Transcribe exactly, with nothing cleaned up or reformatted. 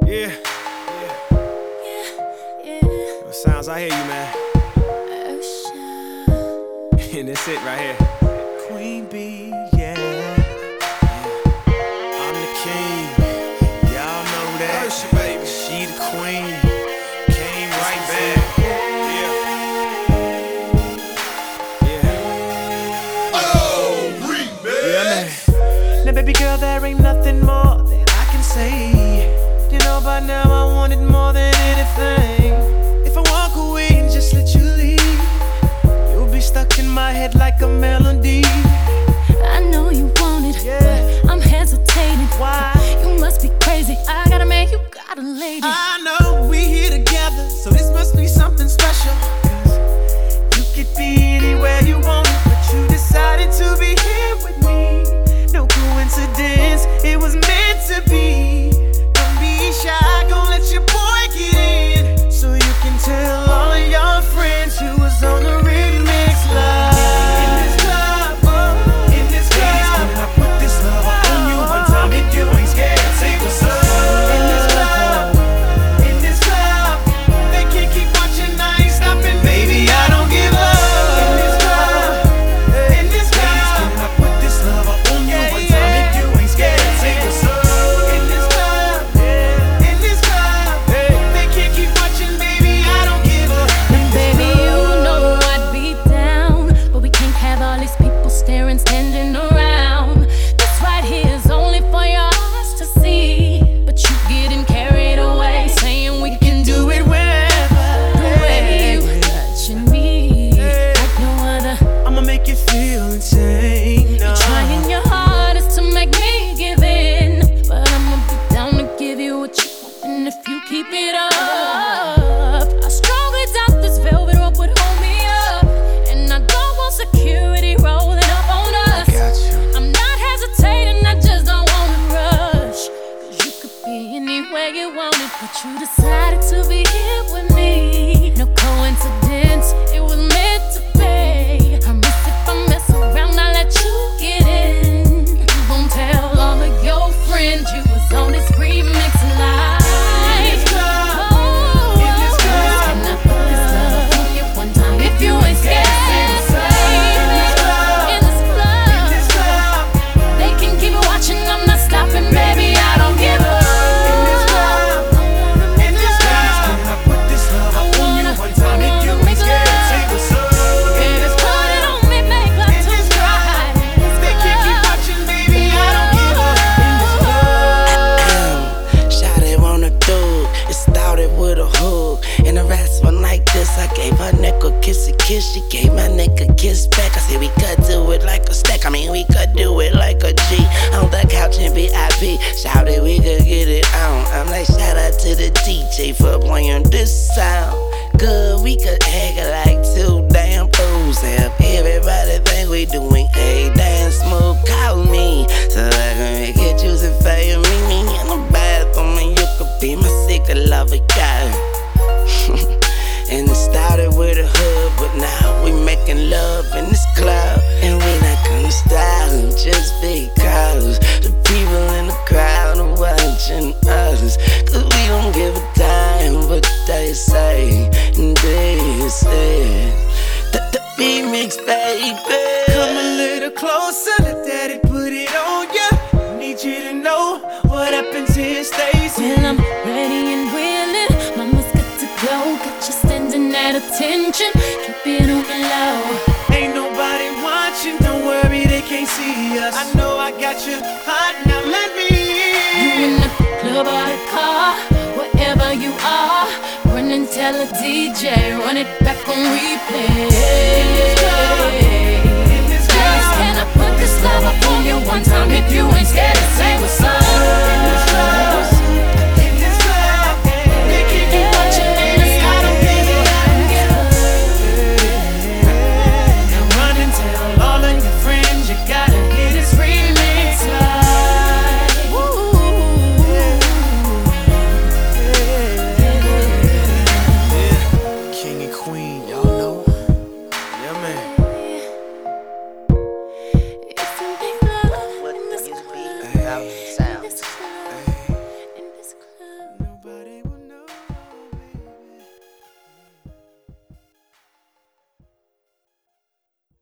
Yeah, yeah, yeah, yeah. What sounds I hear you, man. Ocean. And that's it right here. Queen B, yeah. yeah. I'm the king. Y'all know that. Ocean, baby. She the queen. Came right back. Yeah. Yeah. Oh, remix. Yeah, man. Now, baby girl, there ain't nothing more that I can say. You know by now I want it more than anything. If I walk away and just let you leave, you'll be stuck in my head like a melody. I know you want it, Yeah. but I'm hesitating. Why? You must be crazy. I got a man, you got a lady. I know we here together, so this must be something special. Cause you could be anywhere you want, but you decided to be here with me. No coincidence, it was meant to be. Don't be shy, gon' let your boy get in, so you can tell all of your friends who was on the remix live. In this club, oh, in this club, ladies, can I put this love on you one time? If you ain't scared, say what's up. In this club, in this club, they can't keep watching, I ain't stopping, baby, I don't give up. In this club, in this club, ladies, can I put this love on you one time? If you ain't scared, say what's up. In this club, in this club, they can't keep watching, baby, I don't give up. Now, baby, you know I'd be down, but we can't have all these people staring, standing around. This right here is only for your eyes to see, but you getting carried away, saying we can do it wherever. The way you touching me like no other. I'ma make you feel insane. You're trying your hardest to make me give in, but I'ma be down to give you what you want, and if you keep it up, I strongly doubt this velvet rope would hold me up, and I don't want security rolling up on us. Got you. I'm not hesitating, I just don't wanna rush, cause you could be anywhere you wanted, but you decided to be here with me. No coincidence, it was meant to be. Promise if I mess around, I'll let you get in. You won't tell all of your friends you was on this remix live. In this club, Oh, in this club, can I put this love on you one time? If you ain't scared, In this club, in this club, in this club, they can keep watching, I'm not stopping, baby, I don't give up. in this club, in this club, can I put this love on you one time? If you ain't scared, say what's up. In this Put it club, on me, make love in to this cry. club, they can't keep watching, baby, I don't give up. In this club. Shawty wanna do. It started with a hug. And the rest went like this. I gave her neck a kissy kiss. She gave my neck a kiss back. I said we could do it like a stack. I mean we could do it like a G. On the couch in V I P. Shawty we could get it on. I'm like shout out to the D J for playing this sound. Good, we could act like two damn fools. Have everybody think we doing a damn smooth. Call me so I can make it juicy for you. Meet me in the bathroom and you could be my secret lover, girl. And it started with a hug, but now we making love in this club. And we not gonna stop just because the people in the crowd are watching us. Cause we don't give a damn what they say. And this is the, the remix, baby. Come a little closer, let daddy put it on ya. Need you to know what happens here stays here. Well, I'm ready and willing, mama's good to go. Got you standing at attention, keep it on the low. Ain't nobody watching, don't worry, they can't see us. I know I got you hot, now let me You in in. the club or the car, wherever you are, run and tell a D J, run it back on replay.